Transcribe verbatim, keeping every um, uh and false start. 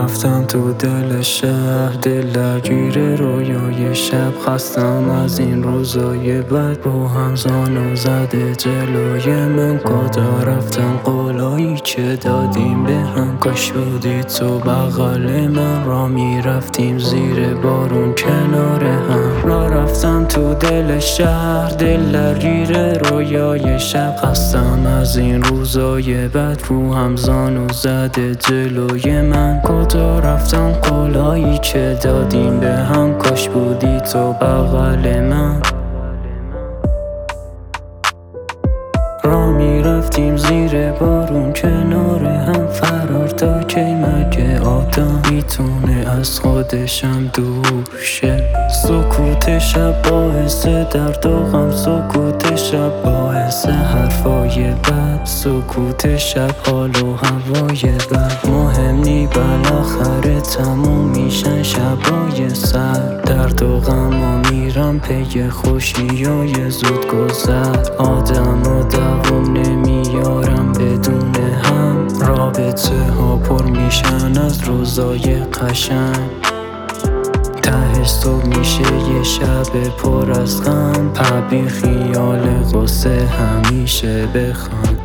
رفتم تو دل شهر، دل درگیر رویای شب. خستم از این روزای بد، روحم زانو زده جلوی من. کجا رفتم قولایی که دادیم به هم، کاش بودی تو بغل من. را میرفتیم زیر بارون کنار هم. را رفتم تو دل شهر، دل درگیر رویای شب. خستم از این روزای بد، روحم زانو زده جلوی من. کجا رفتم قولایی که دادیم به هم، کاش بودی تو بغل من. را میرفتیم زیر بارون کنار هم. فرار تا کی مگه آدم میتونه از خودشم دور شه؟ سکوت شب باعث درد و غم، سکوت شب باعث حرفای بد، سکوت شب حال و هوای بد. مهم نی بالاخره تموم میشن شبای سر، درد و غم و میرم پی خوشیای زود گذر. آدم و دوام نمیارم بدون هم، رابطه ها پر میشن از روزای قشنگ. تهش صبح میشه یه شب پر از غم، پبی خیال غصه همیشه بخوام.